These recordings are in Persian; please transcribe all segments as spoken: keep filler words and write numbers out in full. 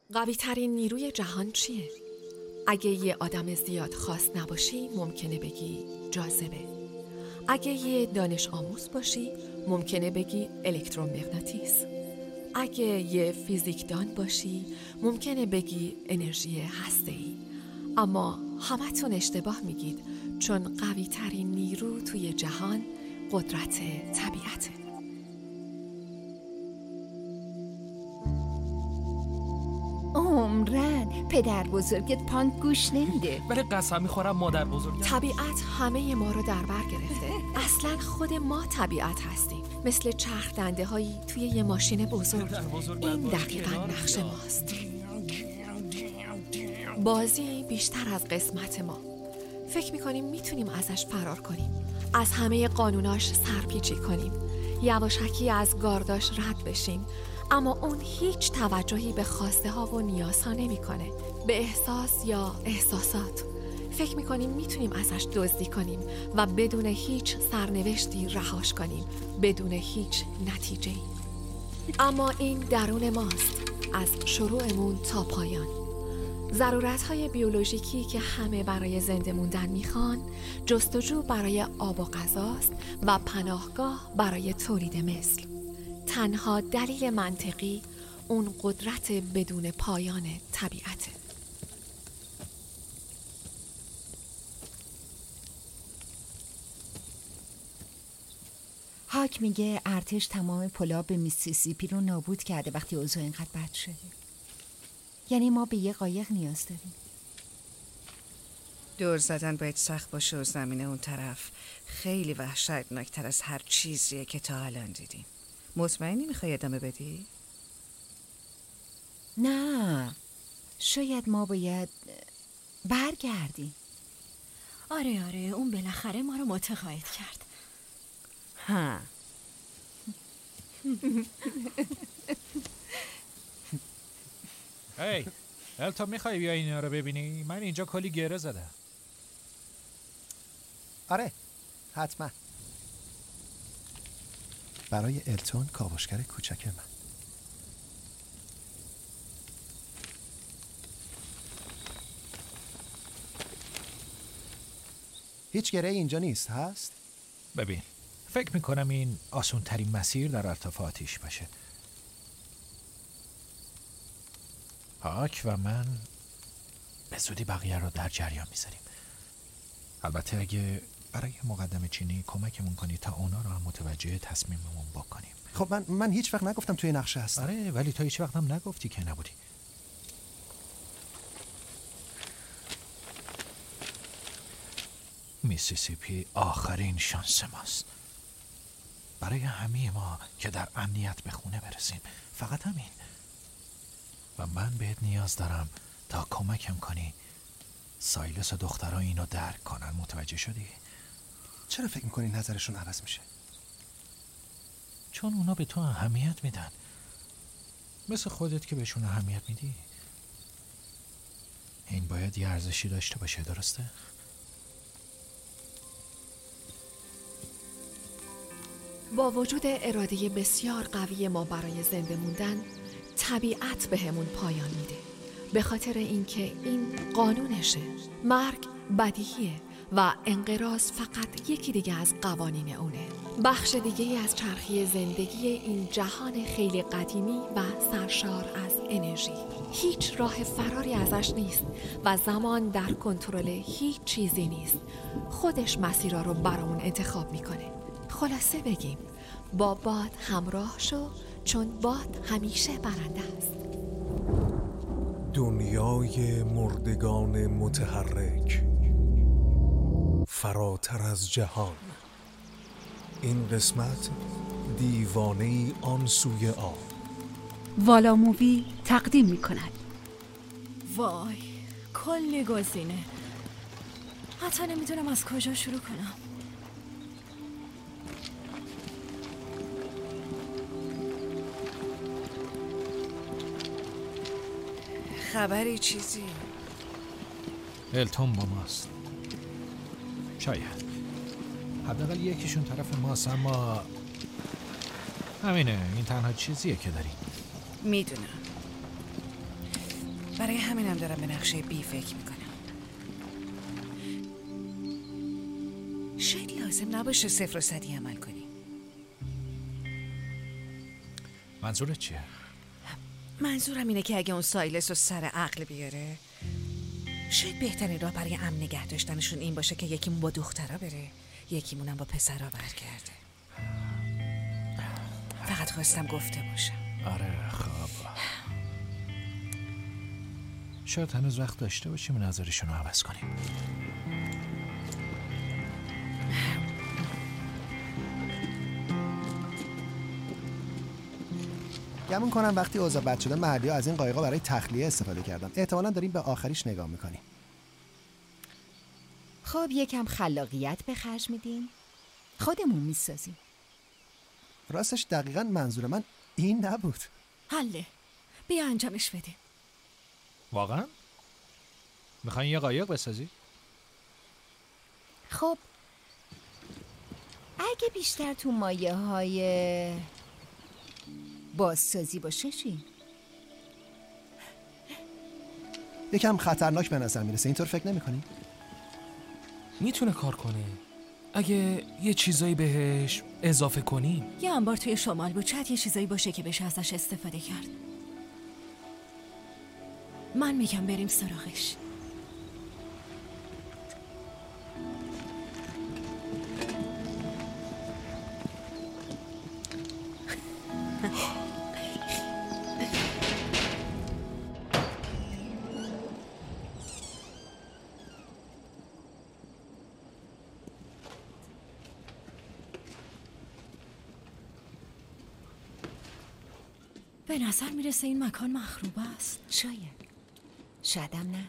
قوی ترین نیروی جهان چیه؟ اگه یه آدم زیاد خاص نباشی ممکنه بگی جاذبه. اگه یه دانش آموز باشی ممکنه بگی الکترومغناطیس. اگه یه فیزیکدان باشی ممکنه بگی انرژی هسته‌ای. اما همتون اشتباه میگید، چون قوی ترین نیرو توی جهان قدرت طبیعته. عمرن پدر بزرگت پاند گوش نمیده، ولی قسم میخورم مادر بزرگم. طبیعت همه ما رو در بر گرفته. اصلا خود ما طبیعت هستیم، مثل چرخ دنده هایی توی یه ماشین بزرگ. این دقیقاً نقش ماست. بازی بیشتر از قسمت ما. فکر میکنیم میتونیم ازش فرار کنیم، از همه قانوناش سرپیچی کنیم، یواشکی از گارداش رد بشیم، اما اون هیچ توجهی به خواسته ها و نیازها نمیکنه، به احساس یا احساسات. فکر میکنیم میتونیم ازش دزدی کنیم و بدون هیچ سرنوشتی رهاش کنیم، بدون هیچ نتیجه‌ای. اما این درون ماست، از شروعمون تا پایان. ضرورت‌های بیولوژیکی که همه برای زنده موندن میخوان، جستجو برای آب و غذاست و پناهگاه برای تولید مثل. تنها دلیل منطقی اون قدرت بدون پایان طبیعته. هاک میگه ارتش تمام پلاب میسیسیپی رو نابود کرده وقتی اوضاع اینقدر بد شده. یعنی ما به یه قایق نیاز داریم. دور زدن باید سخت باشه و زمینه اون طرف خیلی وحشتناکتر از هر چیزیه که تا الان دیدیم. مطمئنی میخوای ادامه بدی؟ نه، شاید ما باید برگردیم. آره آره اون بالاخره ما رو متقاعد کرد. ها هی التون، میخوای بیا اینا رو ببینی؟ من اینجا کلی گره زدم. آره حتما. برای التون، کاوشگر کوچک من. هیچ گره اینجا نیست هست؟ ببین، فکر میکنم این آسون ترین مسیر در ارتفاع آتیش باشه. هاک و من به زودی بقیه رو در جریان میذاریم. البته اگه برای مقدمه چینی کمکمون کنی تا اونا رو هم متوجه تصمیممون بکنیم. خب من من هیچ وقت نگفتم توی نقشه هستم. آره ولی تو هیچ وقت هم نگفتی که نبودی. میسیسیپی آخرین شانس ماست برای همه ما که در امنیت به خونه برسیم. فقط همین. و من بهت نیاز دارم تا کمکم کنی سایلس و دخترها اینو درک کنن. متوجه شدی؟ چرا فکر میکنی نظرشون عوض میشه؟ چون اونا به تو اهمیت میدن، مثل خودت که بهشون اهمیت میدی. این باید یه ارزشی داشته باشه، درسته؟ با وجود اراده بسیار قوی ما برای زنده موندن، طبیعت بهمون پایان میده. به خاطر اینکه این قانونشه. مرگ بدیهیه و انقراض فقط یکی دیگه از قوانین اونه. بخش دیگه از چرخی زندگی این جهان خیلی قدیمی و سرشار از انرژی. هیچ راه فراری ازش نیست و زمان در کنترل هیچ چیزی نیست. خودش مسیرها رو برامون انتخاب میکنه. خلاصه بگیم، با باد همراه شو، چون باد همیشه برنده است. دنیای مردگان متحرک، فراتر از جهان. این قسمت دیوانه‌ای آن سوی آب. والا مووی تقدیم می کند. وای کلی گزینه، حتی نمیدونم از کجا شروع کنم. خبری چیزی؟ التون با ماست. شاید حداقل یکیشون طرف ماست، اما همینه، این تنها چیزیه که داریم. میدونم. برای همینم دارم به نقشه بی فکر میکنم. شاید لازم نباشه صفر و صدی عمل کنی. منظورت چیه؟ منظورم اینه که اگه اون سایلس رو سر عقل بیاره، شاید بهترین راه برای امن نگه داشتنشون این باشه که یکیمون با دخترها بره، یکیمونم با پسرها برگرده. فقط خواستم گفته باشم. آره خب، شاید هنوز وقت داشته باشیم نظرشون رو عوض کنیم. گمون کنم وقتی اوضاع بد شده محلی‌ها از این قایقا برای تخلیه استفاده کردن. احتمالاً داریم به آخریش نگاه میکنیم. خب یکم خلاقیت به خرج میدیم، خودمون میسازیم. راستش دقیقاً منظور من این نبود. حله، بیا انجامش بدیم. واقعا؟ میخواین یه قایق بسازی؟ خب اگه بیشتر تو مایه های بازسازی باشه چی؟ یکم خطرناک به نظر میرسه، اینطور فکر نمی‌کنی؟ میتونه کار کنه اگه یه چیزایی بهش اضافه کنیم. یه انبار توی شمال بود، شاید یه چیزایی باشه که بشه ازش استفاده کرد. من میگم بریم سراغش. به نظر میرسه این مکان مخروبه است. شاید، شایدم نه.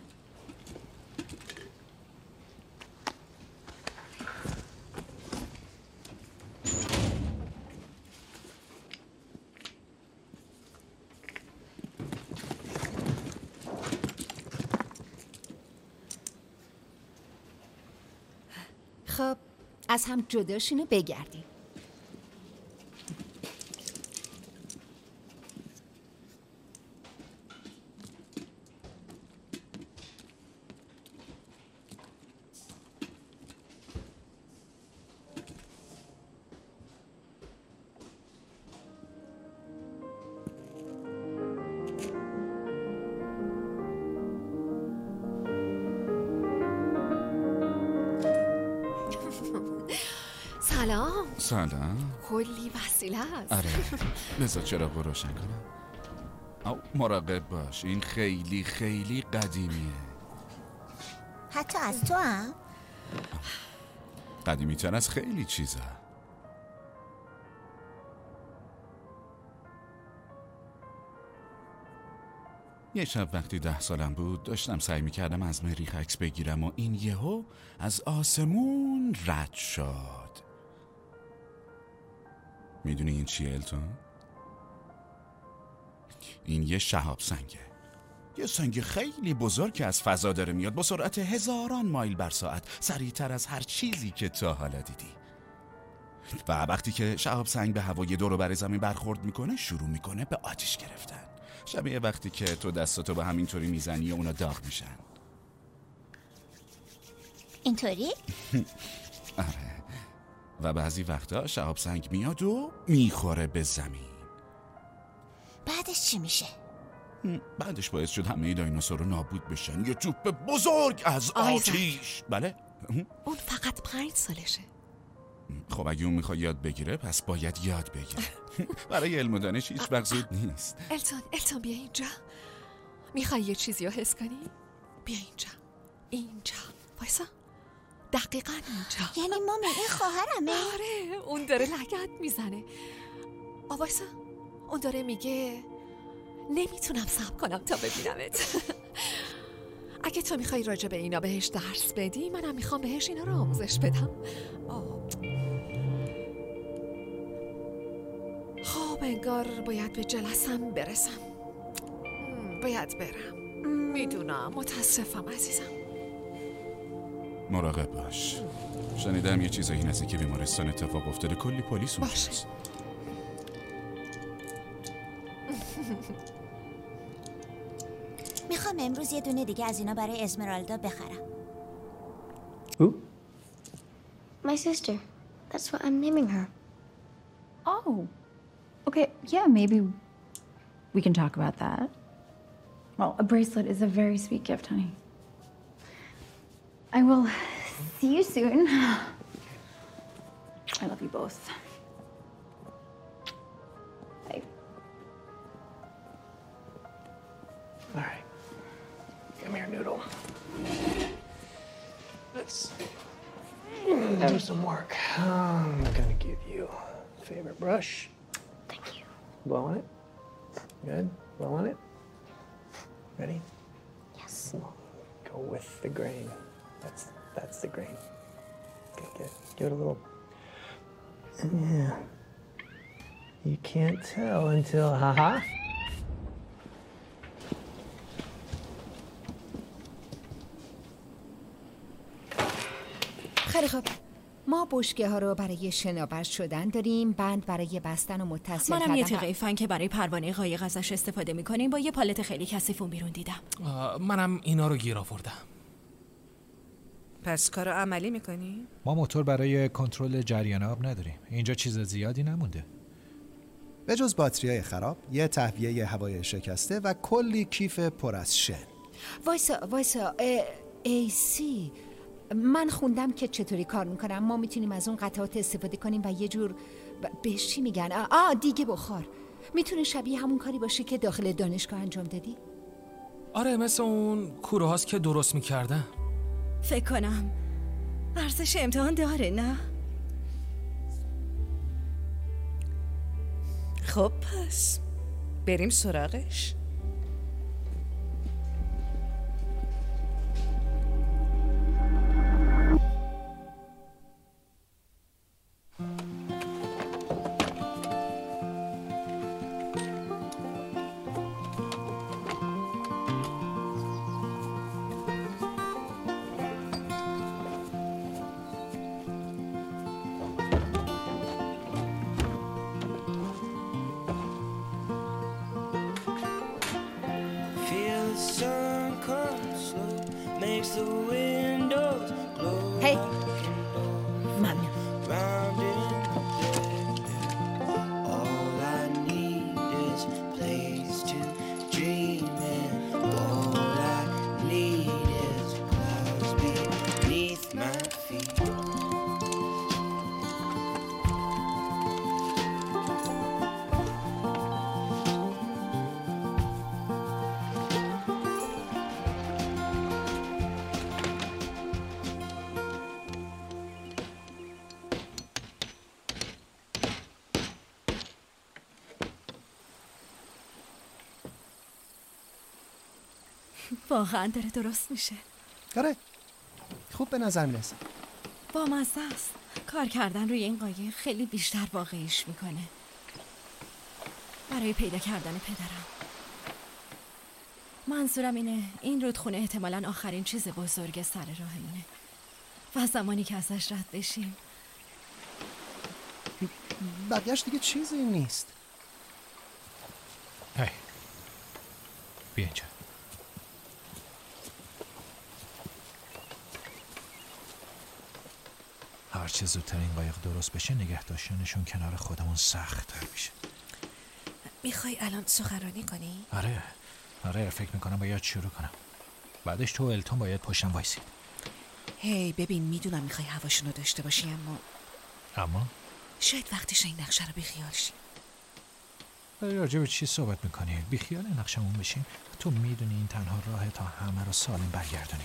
خب از هم جداشینو بگردیم. سلام. سلام. کلی وسیله هست. آره بذار چراغ رو روشن کنم. او مراقب باش، این خیلی خیلی قدیمیه. حتی از تو هم؟ قدیمی تر از خیلی چیزا. یه شب وقتی ده سالم بود داشتم سعی میکردم از مریخ عکس بگیرم و این یهو از آسمون رد شد. میدونی این چیه التون؟ این یه شهاب سنگه، یه سنگ خیلی بزرگ که از فضا داره میاد با سرعت هزاران مایل بر ساعت، سریعتر از هر چیزی که تا حالا دیدی. و وقتی که شهاب سنگ به هوای دور و بر زمین برخورد میکنه شروع میکنه به آتش گرفتن، شبیه وقتی که تو دستاتو به همینطوری میزنی و اونا داغ میشن. اینطوری؟ آره. و بعضی وقتا شهاب سنگ میاد و میخوره به زمین. بعدش چی میشه؟ بعدش باعث شد همه دایناسورها نابود بشن. یه چوب بزرگ از آتیش. بله؟ اون فقط پنج سالشه. خب اگه اون میخواد یاد بگیره پس باید یاد بگیره. برای علم و دانش هیچ وقت زود نیست. التون التون بیا اینجا. میخوای یه چیزی رو حس کنی؟ بیا اینجا. اینجا وایسا. دقیقاً اینجا. یعنی مامی این خواهرمه؟ آره اون داره لگد میزنه. آوایسا اون داره میگه نمیتونم صبر کنم تا ببینمت. اگه تو میخوای راجع به اینا بهش درس بدی منم میخوام بهش اینا رو آموزش بدم. آه. خب انگار باید به جلسم برسم. باید برم. میدونم متاسفم عزیزم. مراقب باش. شنیدم یه چیزایی نزدیک بیمارستان اتفاق افتاده، کلی پلیس اونجاست. میخوام امروز یه دونه دیگه از اینا برای اسمرالدا بخرم. Who? My sister. That's what I'm naming her. Oh. Okay, yeah, maybe we can talk about that. Well, a bracelet is a very sweet gift, honey. I will see you soon. I love you both. Bye. All right. Come here, Noodle. Let's do some work. I'm gonna give you a favorite brush. Thank you. Blow on it. Good. Blow on it. Ready? Yes. Go with the grain. That's that's the grain. Good, good. Give it a little. Yeah. You can't tell until haha. خیلی خوب. ما بشکه ها رو برای شناور شدن داریم، بند برای بستن و متصل کردن. منم یه تیغه فن که برای پروانه قایق ازش استفاده میکنیم با یه پالت خیلی کثیفون بیرون دیدم. منم اینا رو گیر آوردم. پس کارو عملی میکنی؟ ما موتور برای کنترل جریان آب نداریم. اینجا چیز زیادی نمونده. به جز باتریای خراب، یه تهویه هوای شکسته و کلی کیف پر از شن. وایسا وایسا ای سی. من خوندم که چطوری کار میکنم. ما میتونیم از اون قطعات استفاده کنیم و یه جور بهش چی میگن؟ آه دیگه بخار. میتونه شبیه همون کاری باشه که داخل دانشگاه انجام دادی؟ آره، مثل اون کوره هاست که درست میکردن. فکر کنم ارزش امتحان داره، نه؟ خب پس بریم سراغش. هی واقعا داره درست میشه. آره خوب به نظر میرسه. با مزه است. کار کردن روی این قایق خیلی بیشتر واقعیش میکنه. برای پیدا کردن پدرم. منظورم اینه این رودخونه احتمالاً آخرین چیز بزرگ سر راهمونه و زمانی که ازش رد بشیم بقیهش دیگه چیزی نیست. هی بیا اینجا. هرچه زودتر این قایق درست بشه نگه داشتنشون کنار خودمون سخت تر میشه. میخوای الان سخنرانی کنی؟ آره آره فکر میکنم باید شروع کنم. بعدش تو و التون باید پشتم وایسید. هی ببین میدونم میخوای هواشونو داشته باشی اما اما شاید وقتش این نقشه رو بیخیال شی. راجع به چی صحبت میکنی؟ بیخیال نقشمون بشیم؟ تو میدونی این تنها راه تا همه رو سالم برگردونیم.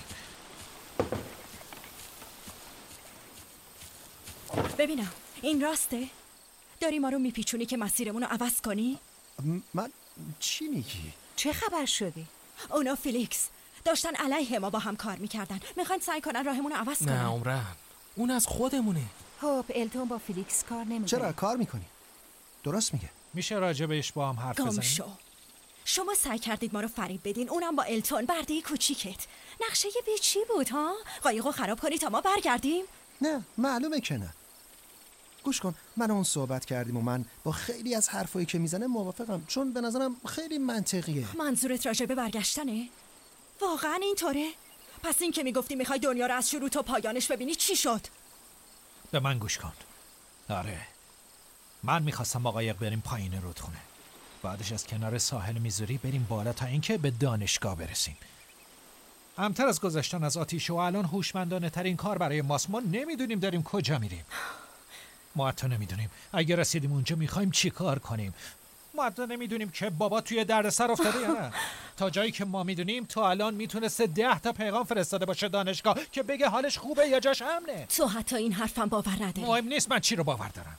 ببینم این راسته؟ داری ما رو میپیچونی که مسیرمون رو عوض کنی؟ من چی میگی؟ چه خبر شده؟ اونا فیلیکس داشتن علیه ما با هم کار میکردن. میخواین سعی کنن راهمون رو عوض کنن. نه عمرن اون از خودمونه. خب التون با فیلیکس کار نمیکنه. چرا کار میکنی؟ درست میگه. میشه راجع بهش با هم حرف بزنیم؟ شو. شما سعی کردید ما رو فریب بدین، اونم با التون برده کوچیکت. نقشه بی چی بود ها؟ قایقو خراب کنی تا ما برگردیم؟ نه معلومه که نه. گوش کن من اون صحبت کردیم و من با خیلی از حرفایی که میزنه موافقم چون به نظرم خیلی منطقیه. منظورت راجع به برگشتنه؟ واقعا اینطوره؟ پس این که میگفتی میخوای دنیا رو از شروع تا پایانش ببینی چی شد؟ به من گوش کن. آره، من میخواستم با قایق بریم پایین رودخونه، بعدش از کنار ساحل میزوری بریم بالا تا اینکه به دانشگاه برسیم. امتر از گذشتن از آتیش و الان هوشمندانه ترین کار برای ماست. ما نمیدونیم داریم کجا میریم. ما حتی نمیدونیم اگه رسیدیم اونجا میخوایم چی کار کنیم. ما حتی نمیدونیم که بابا توی دردسر افتاده یا نه. تا جایی که ما میدونیم تا الان میتونسته ده تا پیغام فرستاده باشه دانشگاه که بگه حالش خوبه یا جاش امنه. تو حتی این حرفم باور نداری. مهم نیست من چی رو باور دارم.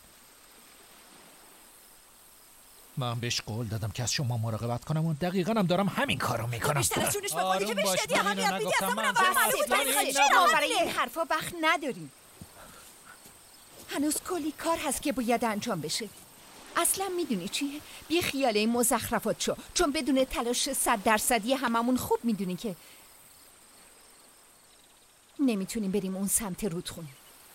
من بهش قول دادم که از شما مراقبت کنم و دقیقاً هم دارم همین کارو میکنم. بیشتر از جونش بخوری که بهش دادی اهمیت میدی. اصلا اونم ما برای این حرفا وقت نداریم. هنوز کلی کار هست که باید انجام بشه. اصلا میدونی چیه؟ بی خیال این مزخرفات شو، چون بدون تلاش صد درصدی هممون خوب میدونی که نمیتونیم بریم اون سمت رودخونه.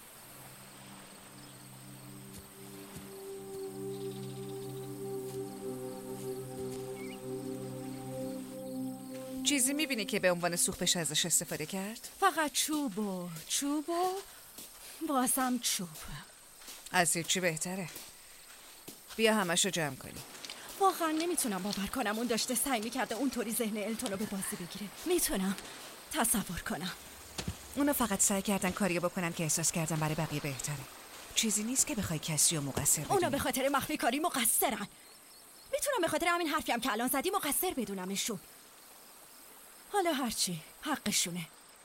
چیزی میبینی که به عنوان سوخت بشه ازش استفاده کرد؟ فقط چوب و چوب و بازم چوب. از هیچی بهتره. بیا همشو جمع کنی. واقعا نمیتونم باور کنم اون داشته سعی میکرده اونطوری ذهن التون رو به بازی بگیره. میتونم تصور کنم. اونا فقط سعی کردن کاریو بکنن که احساس کردن برای بقیه بهتره. چیزی نیست که بخوای کسی رو مقصر بدونی. اونا به خاطر مخفی کاری مقصرن. میتونم به خاطر همین حرفی هم که الان زدی مقصر بدونمشون. حالا هرچی حقشونه.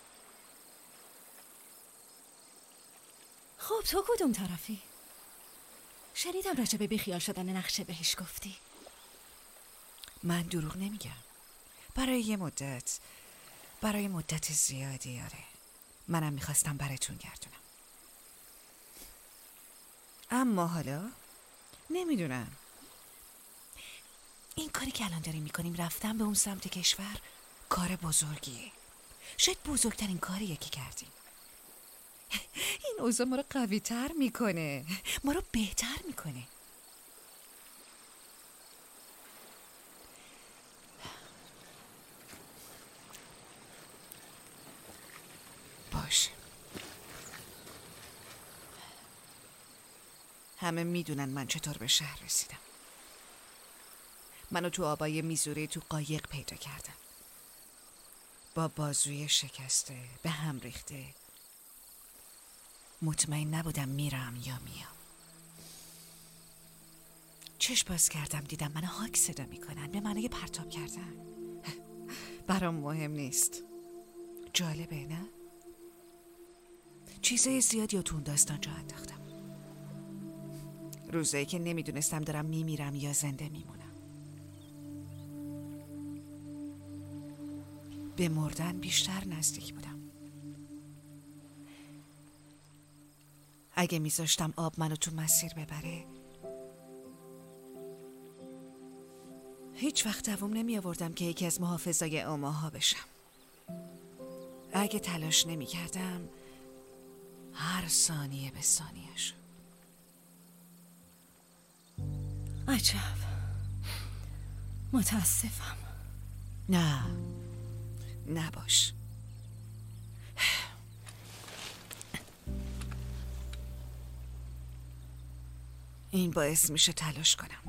خب تو کدوم طرفی؟ شنیدم راجع به بیخیال شدن نقشه بهش گفتی. من دروغ نمیگم. برای یه مدت برای مدت زیادی آره. منم میخواستم براتون گردونم. اما حالا نمیدونم. این کاری که الان داریم میکنیم رفتن به اون سمت کشور کار بزرگیه. شاید بزرگترین کاریه که کردیم. این اوضاع ما رو قوی تر میکنه، ما رو بهتر میکنه. باشه. همه میدونن من چطور به شهر رسیدم. منو تو آبای میزوری تو قایق پیدا کردم. با بازوی شکسته، به هم ریخته. مطمئن نبودم میرم یا میام. چشم باز کردم دیدم منو هاک صدا میکنن، به معنای پرتاب کردن. برام مهم نیست. جالبه نه؟ چیزای زیادی رو تو اون داستان جا انداختم. روزایی که نمیدونستم دارم میمیرم یا زنده میمونم. به مردن بیشتر نزدیک بودم. اگه میذاشتم آب منو تو مسیر ببره هیچ وقت دوام نمی آوردم که یکی از محافظای اوماها بشم. اگه تلاش نمی کردم هر ثانیه به ثانیه‌اش. عجب. متاسفم. نه نباش. این باعث میشه تلاش کنم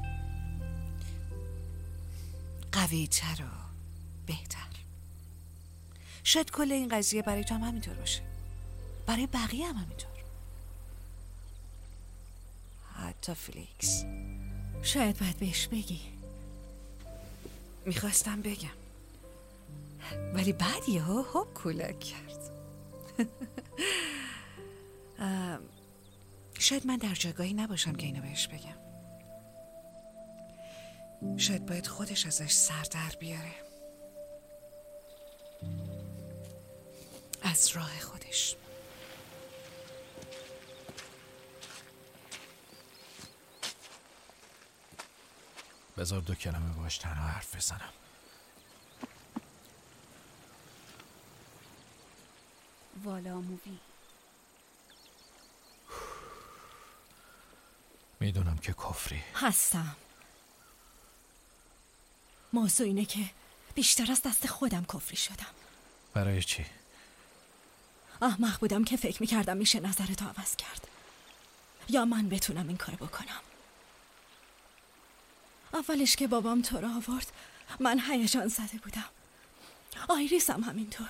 قوی تر و بهتر. شاید کل این قضیه برای تو هم همینطور باشه، برای بقیه هم همینطور، حتی فلیکس. شاید باید بهش بگی. میخواستم بگم ولی بعد یهو هوب کولک کرد. شاید من در جایگاهی نباشم که اینو بهش بگم. شاید باید خودش ازش سر در بیاره، از راه خودش. بذار دو کلمه باش تنها حرف بزنم. والا مووی. میدونم که کفری هستم. موضوع اینه که بیشتر از دست خودم کفری شدم. برای چی؟ احمق بودم که فکر میکردم میشه نظرتو عوض کرد، یا من بتونم این کارو بکنم. اولش که بابام تو رو آورد من هیجان زده بودم، آیریس هم همینطور.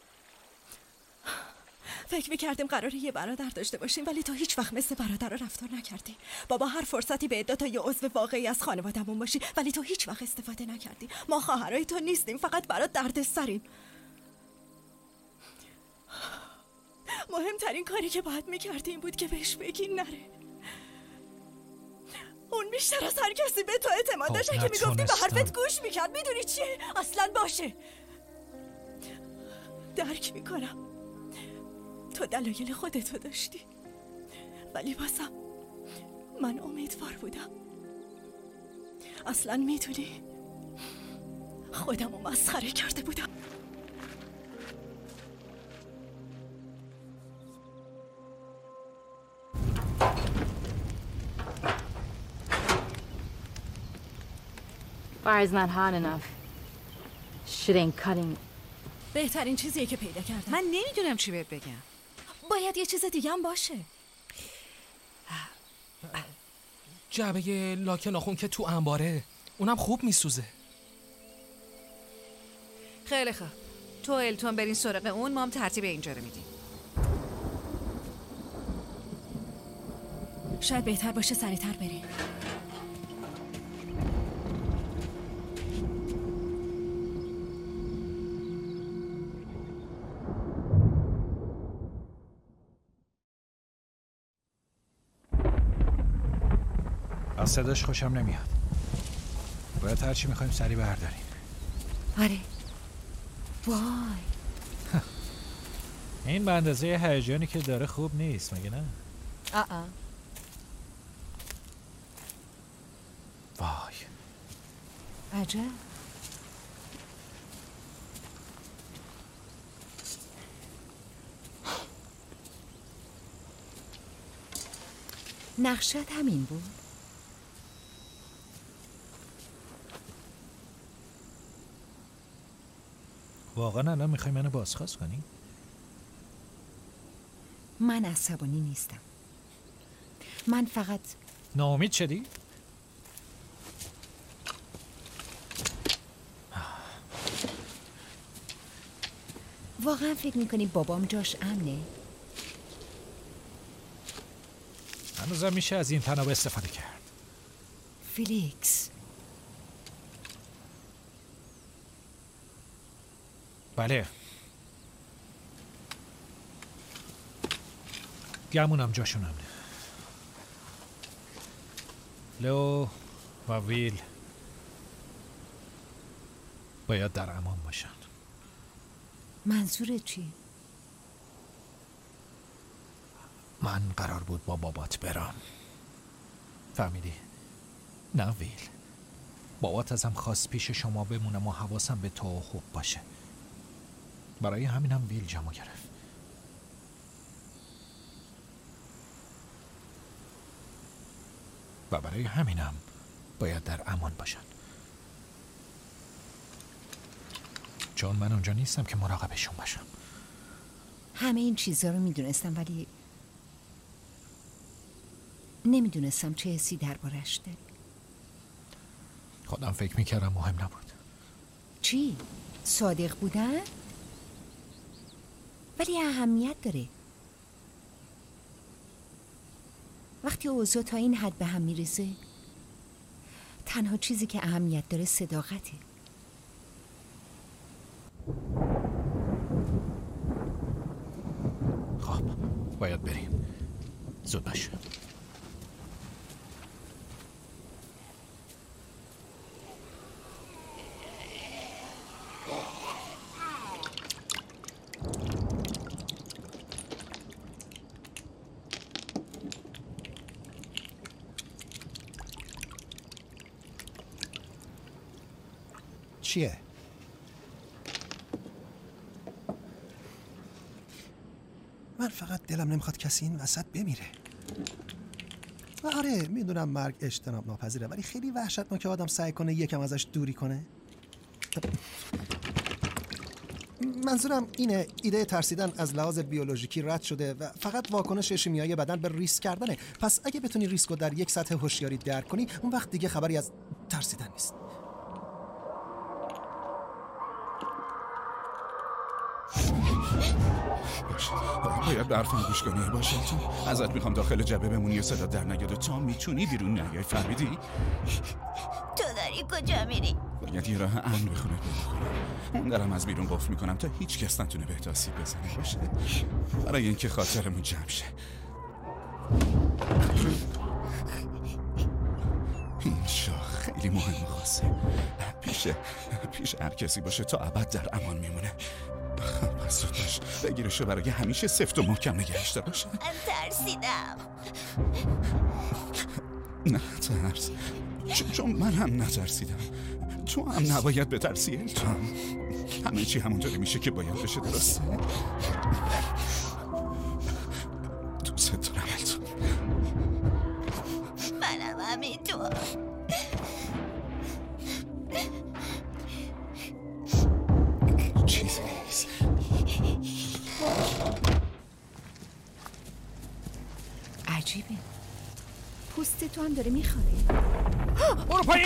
فکر میکردیم قراره یه برادر داشته باشیم، ولی تو هیچ وقت مثل برادر رفتار نکردی. بابا هر فرصتی به ادعا تا یه عضو واقعی از خانوادمون باشی، ولی تو هیچ وقت استفاده نکردی. ما خواهرای تو نیستیم، فقط برات درد سریم. مهمترین کاری که باید میکردی این بود که بهش بگی نره. اون بیشتر از هر کسی به تو اعتماد داشت. اگه میگفتی به حرفت گوش میکرد. میدونی چیه؟ اصلا باشه. درک میکنم تو دلایل خودتو داشتی، ولی بازم من امیدوار بودم. اصلا میدونی خودمو مسخره کرده بودم. Fire's not hot enough. Shit ain't cutting. بهترین چیزیه که پیدا کردم. من نمیدونم چی بهت بگم. باید یه چیز دیگه هم باشه. جعبه لاک ناخن که تو انباره، اونم خوب میسوزه. خیلی خوب، تو التون برین سراغ اون، ما هم ترتیب اینجا رو میدیم. شاید بهتر باشه سریعتر بریم. از صداش خوشم نمیاد. باید هرچی میخوایم سریع برداریم. آره. وای. این به اندازه هیجانی که داره خوب نیست مگه نه؟ آه آه. وای. عجب. نقشت همین بود؟ واقعا الان میخوای منو بازخواست کنی؟ من عصبانی نیستم. من فقط ناامید شدی؟ واقعا فکر میکنی بابام جاش امنه؟ هنوزم میشه از این تناب استفاده کرد. فیلیکس. بله. گمونم جاشون امنه. لو و ویل باید در امان باشن. منظور چی؟ من قرار بود با بابات برم. فهمیدی؟ نه ویل. بابات ازم خواست پیش شما بمونم و حواسم به تو خوب باشه. برای همینم ویل جمع گرفت. و برای همینم باید در امان باشن. چون من اونجا نیستم که مراقبشون باشم. همه این چیزا رو میدونستم، ولی نمیدونستم چه حسی دربارش داری. خودم فکر میکردم مهم نبود. چی؟ صادق بودن؟ ولی اهمیت داره. وقتی اوضاع تا این حد به هم میرسه، تنها چیزی که اهمیت داره صداقته. خب باید بریم. زود باش. چیه؟ من فقط دلم نمیخواد کسی این وسط بمیره. و آره میدونم مرگ اجتناب ناپذیره، ولی خیلی وحشتناکه آدم سعی کنه یکم ازش دوری کنه. منظورم اینه ایده ترسیدن از لحاظ بیولوژیکی رد شده و فقط واکنش شیمیایی بدن به ریسک کردنه. پس اگه بتونی ریسک رو در یک سطح هوشیاری درک کنی، اون وقت دیگه خبری از ترسیدن نیست. باشه، باید به حرفم گوش کنی. باشه تو ازت میخوام داخل جبه بمونی و صدا در نیاد و تا میتونی بیرون نیای. فهمیدی؟ تو داری کجا میری؟ باید یه راه امن به خونه پیدا کنم. اون درم از بیرون قفل میکنم تا هیچ کس نتونه بهت آسیب بزنه. باشه برای اینکه خاطرمون جمع شه. این شاه خیلی مهم و خاصه. پیش پیش هر کسی باشه تا ابد در امان میمونه. پس زود باش بگیرشو برای همیشه سفت و محکم نگهش داشته. من ترسیدم. نه ترس، چون من هم نترسیدم. تو هم نباید بترسی. تو هم همه چی همونطوری میشه که باید بشه. درسته؟ دوست دارم تو. منم همینطور. چیزی نیست. عجیبه، پوست تو هم داره میخوره. برو پایین.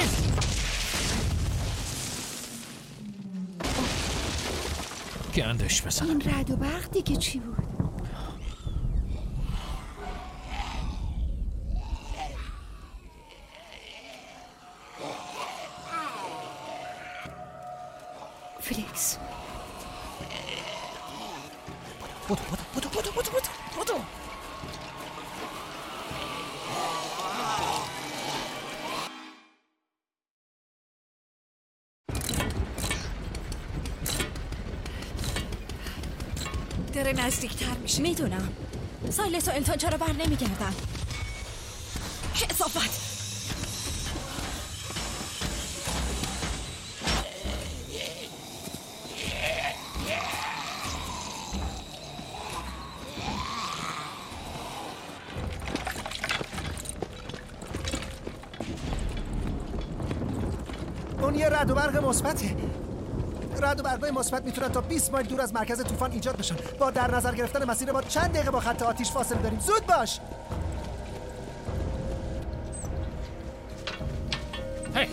گندش بزنم. این رعد و برق دیگه چی بود؟ فلیکس بودو بودو بودو بودو بودو بودو. داره نزدیکتر میشه. میدونم. سایلس و التون چرا بر نمیگردن؟ کثافت. اون یه رعد و برق مثبته. رعد و برقای مثبت میتونن تا بیست مایل دور از مرکز طوفان ایجاد بشن. با در نظر گرفتن مسیر ما چند دقیقه با خط آتیش فاصله داریم. زود باش. هی.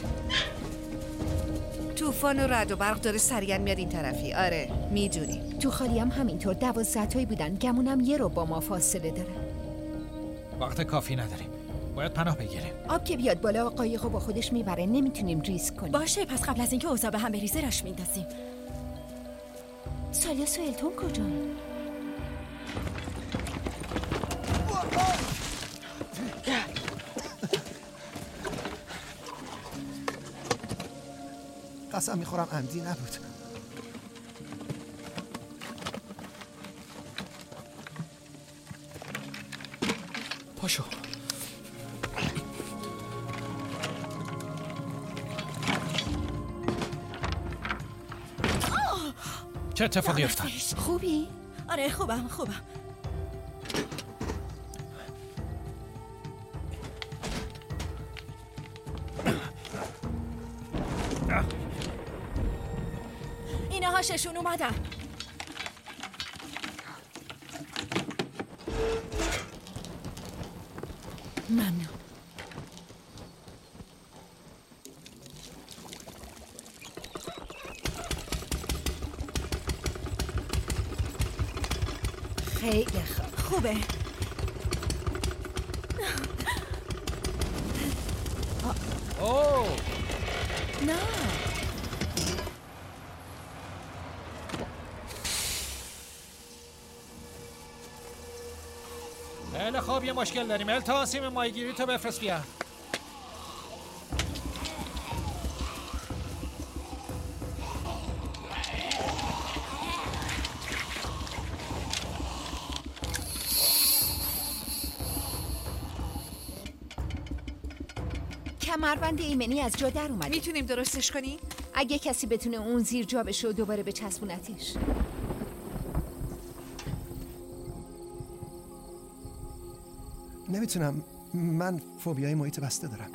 طوفان و رعد و برق داره سریعا میاد این طرفی. آره میدونی. تو خالی هم همینطور. دوازده تایی بودن. گمونم یه رو با ما فاصله داره. وقت کافی نداریم. باید پناه بگیریم. آب که بیاد بالا قایقو با خودش میبره. نمیتونیم ریسک کنیم. باشه پس قبل از اینکه اوضاع به هم بریزه راش میندازیم. سالیاس و التون کجا؟ قسم میخورم عمدی نبود. پاشو. چه اتفاقی افتاد؟ خوبی؟ آره خوبم خوبم. اینه هاششون اومدن. ممنون. خیلی خوب. خوبه. اوه نه. خیلی خوب یه مشکل داریم. التون سیم ماهیگیری تو بفرست بیا. کمربند ایمنی از جا در اومده. میتونیم درستش کنیم؟ اگه کسی بتونه اون زیر جا بشه و دوباره به چسبونتیش. نمیتونم. من فوبیای محیط بسته دارم.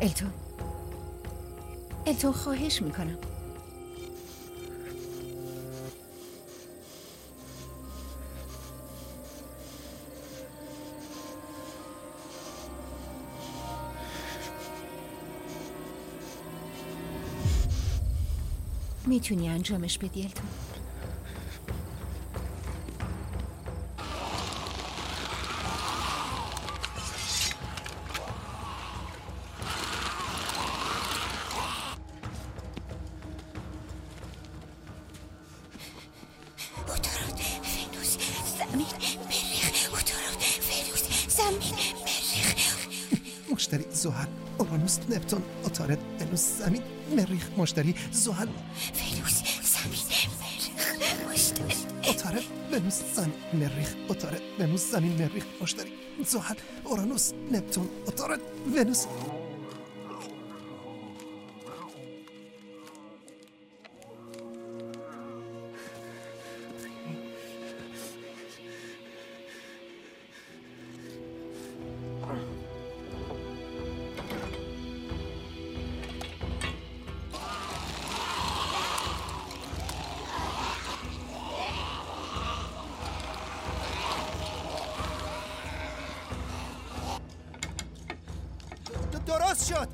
التون التون خواهش میکنم. میتونی انجامش بدی التون؟ مشتری زحل اورانوس نپتون عطارد ونوس زمین مریخ مشتری زحل ونوس زمین مریخ مشتری عطارد ونوس زمین مریخ عطارد ونوس زمین مریخ مشتری زحل اورانوس نپتون عطارد ونوس. درست شد.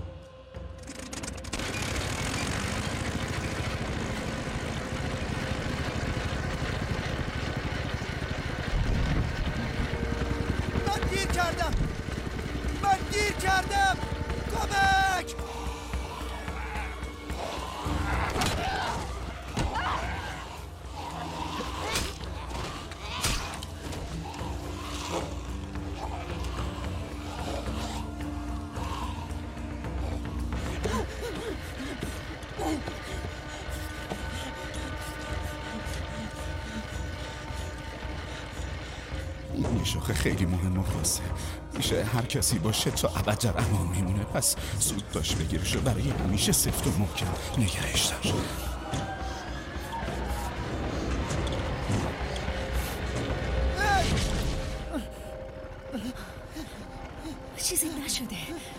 من گیر کردم من گیر کردم کمک. یه شوخه خیلی مهم و خاصه، میشه هر کسی باشه تا ابد در امان میمونه، پس زود داشت بگیرش و برای همیشه سفت و محکم نگرش داشت. چیزی نشده.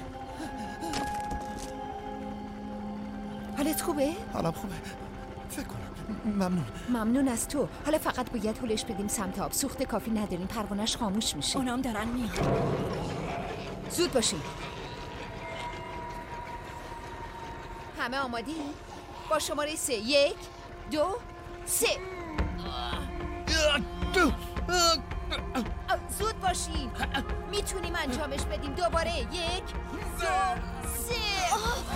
حالت خوبه؟ حالم خوبه. فکر کنم. ممنون. ممنون از تو. حالا فقط باید هولش بدیم سمت آب. سوخت کافی نداریم، پروانه‌اش خاموش میشه. اونام دارن میان. زود باشین. همه آمادی؟ با شماره سه. یک دو سه. زود باشین. میتونیم انجامش بدیم. دوباره. یک دو سه.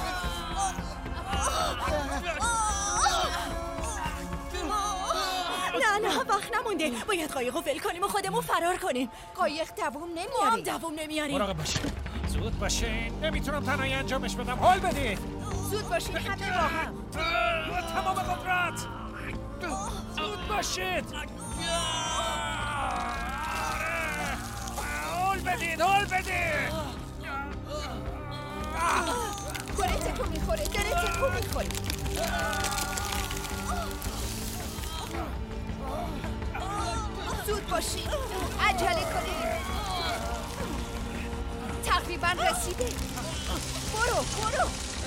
نه نه وقت نمونده، باید قایقو ول کنیم و خودمون فرار کنیم. قایق دووم ما هم نمیاریم. دووم نمیاریم. مراقب باشین. زود باشین. نمیتونم تنهایی انجامش بدم. حال بدید. زود باشین همه با هم. تمام قدرت. زود باشید. حال بدید. حال بدید. داره تکو میخوره. داره تکو میخوره. زود باشین. عجله کنید. تقریبا رسیده. برو برو.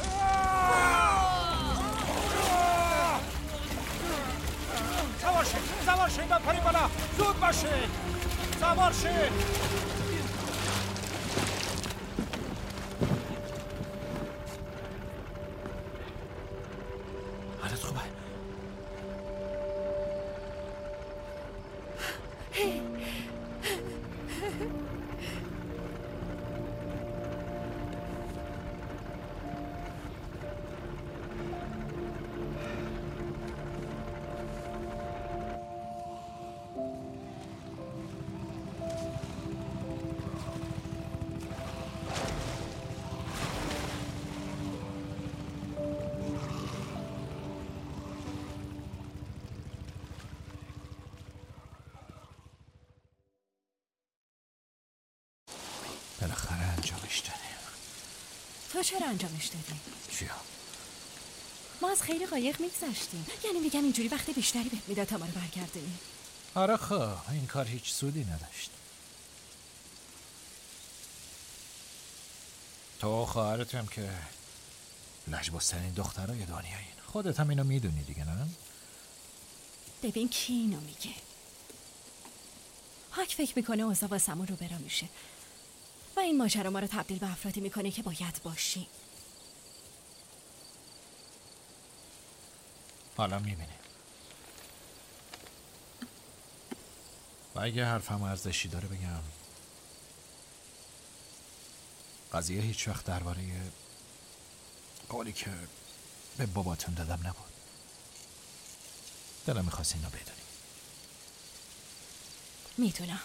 سوار شید. سوار شید. بپرید بالا. زود باشید. سوار شید. حالت خوبه؟ بالاخره انجامش دادیم. تو چرا انجامش دادی؟ چیا؟ ما از خیلی قایق میگذشتیم. یعنی میگم اینجوری وقت بیشتری بهت میداد تا ما رو برگردونی. آره خب این کار هیچ سودی نداشت. تو خواهرتم که لجبازترین دخترای دنیایین. خودت هم اینو میدونی دیگه، نه؟ ببین کی اینو میگه. هاک فکر میکنه اوضاع واسمون رو برا میشه و این ماجرا ما رو تبدیل به افرادی میکنه که باید باشیم. حالا میبینی. و اگه حرفم ارزشی داره بگم، قضیه هیچ وقت درباره قولی که به باباتون دادم نبود. دلم میخواست اینو بدونی. میدونم.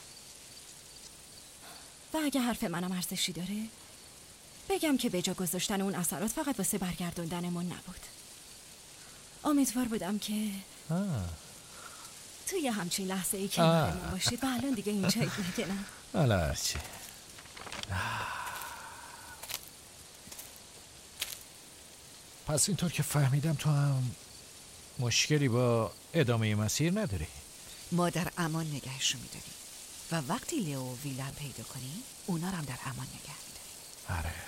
و اگه حرف منم ارزشی داره بگم که به جا گذاشتن اون اثرات فقط واسه برگردوندنمون نبود. امیدوار بودم که آه. توی همچین لحظه ای که کنارمون باشید و الان دیگه اینجایید نگنم. حالا هرچی. پس اینطور که فهمیدم تو هم مشکلی با ادامه مسیر نداری. ما در امان نگهش رو میداریم و وقتی لیو و ویلم پیدا کنیم اونا رو هم در امان نگه میداریم. آره.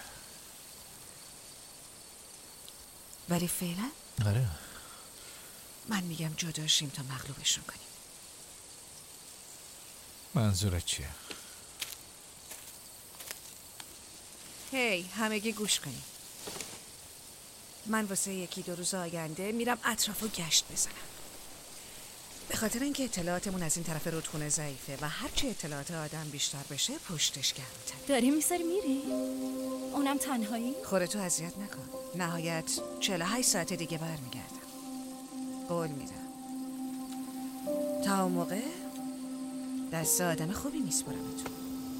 ولی فعلا آره من میگم جدا شیم تا مغلوبشون کنیم. منظورت چیه؟ هی همگی گوش کنیم. من واسه یکی دو روز آینده میرم اطرافو گشت بزنم. به خاطر اینکه اطلاعاتمون از این طرف رودخونه ضعیفه و هرچی اطلاعات آدم بیشتر بشه پشتش گرم‌تره. داری میذاری میری؟ اونم تنهایی؟ خودتو اذیت نکن. نهایت چهل و هشت ساعت دیگه برمیگردم. قول میدم. تا اون موقع دست آدم خوبی میسپرمتون.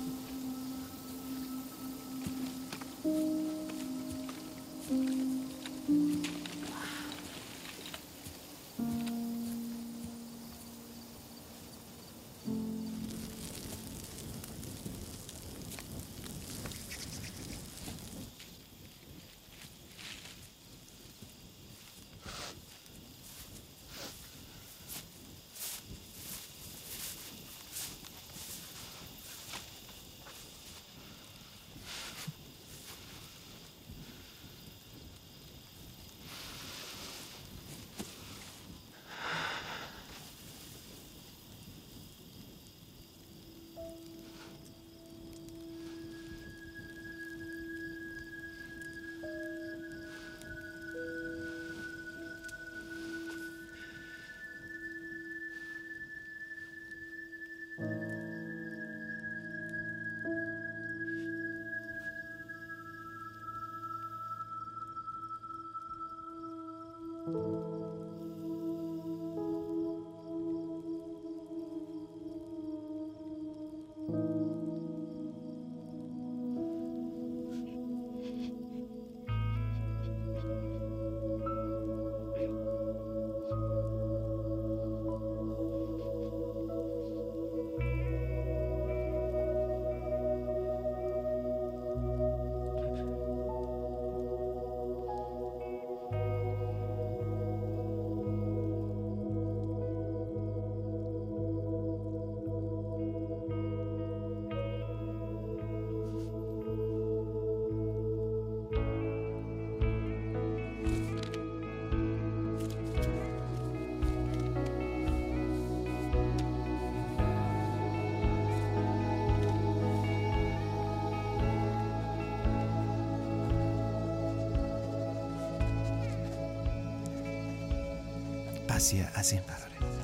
قضیه از این قراره.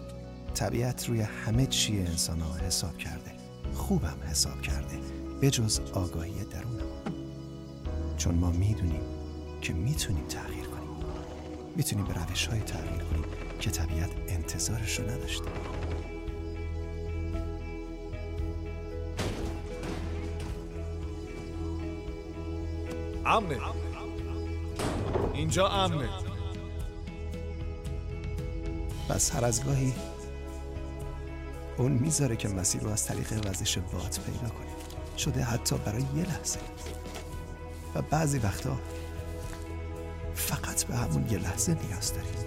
طبیعت روی همه چی انسان ها حساب کرده، خوبم حساب کرده، به جز آگاهی درون ما. چون ما میدونیم که میتونیم تغییر کنیم، میتونیم به روش های تغییر کنیم که طبیعت انتظارش رو نداشته. امنه، اینجا امنه. پس هر از گاهی اون میذاره که مسیر رو از طریق وزش باد پیدا کنه، شده حتی برای یه لحظه. و بعضی وقتا فقط به همون یه لحظه نیاز داریم.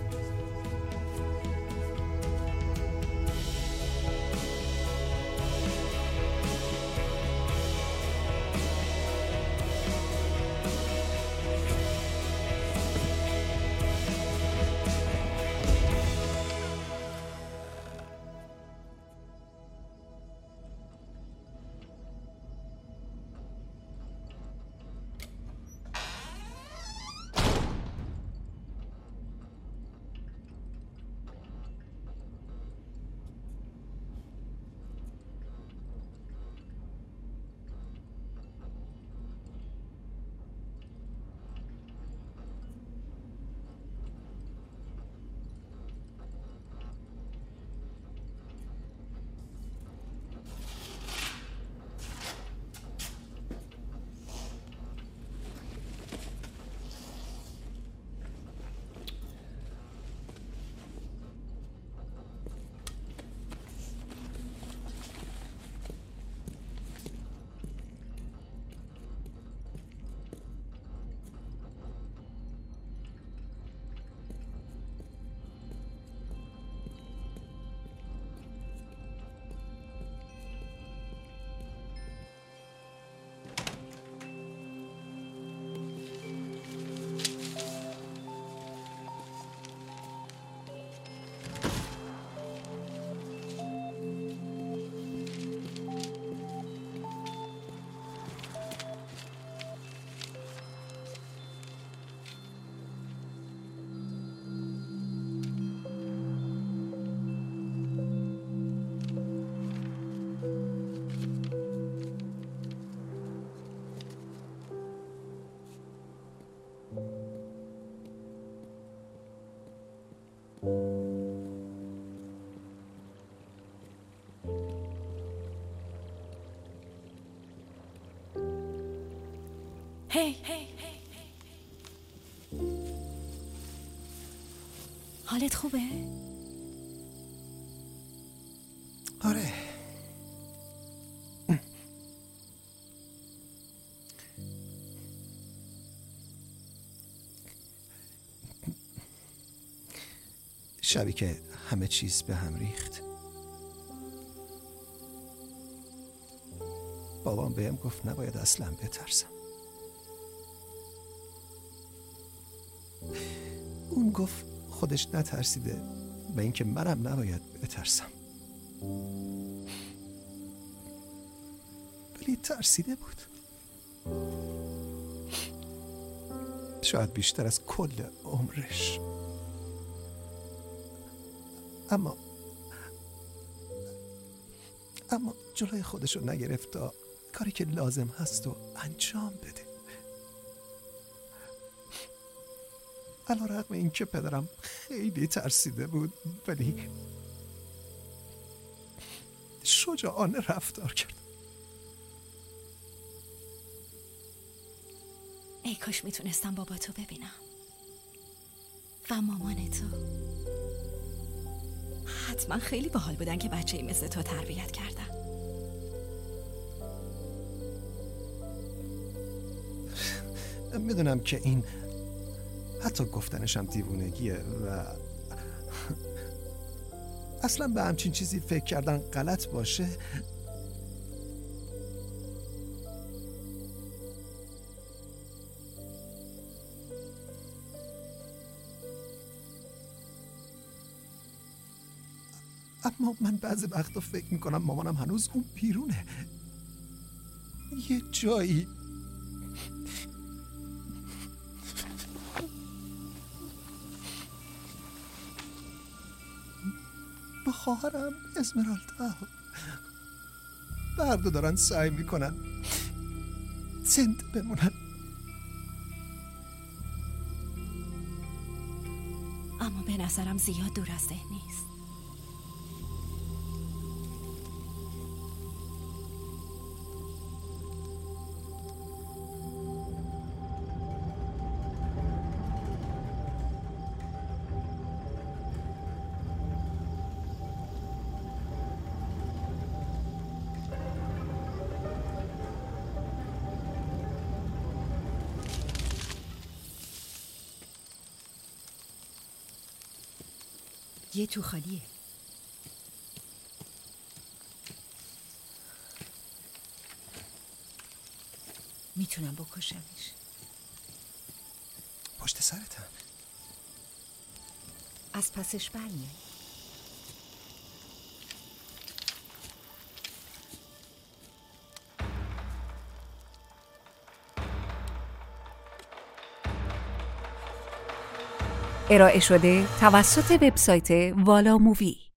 هی حالت خوبه؟ آره. شبی که همه چیز به هم ریخت، بابام بهم گفت نباید اصلا بترسم. اون گفت خودش نترسیده و اینکه منم نباید بترسم، ولی ترسیده بود. شاید بیشتر از کل عمرش. اما اما جلوی خودشو نگرفت تا کاری که لازم هست و انجام بده. علیرغم این که پدرم خیلی ترسیده بود، ولی شجاعانه رفتار کرد. ای کاش میتونستم بابا تو ببینم و مامان تو. حتما خیلی باحال بودن که بچه‌ای مثل تو تربیت کردن. میدونم که این حتی گفتنشم دیوونگیه و اصلا به همچین چیزی فکر کردن غلط باشه. اما من بعضی وقتا فکر میکنم مامانم هنوز اون بیرونه، یه جایی. با خواهرم اسمرالدا بردا دارن سعی میکنن زنده بمونن. اما به نظرم زیاد دور از ذهن نیست. یه تو خالیه. میتونم بکشمش. پشت سرتم. از پسش برمیای. ارائه شده توسط وبسایت والا مووی.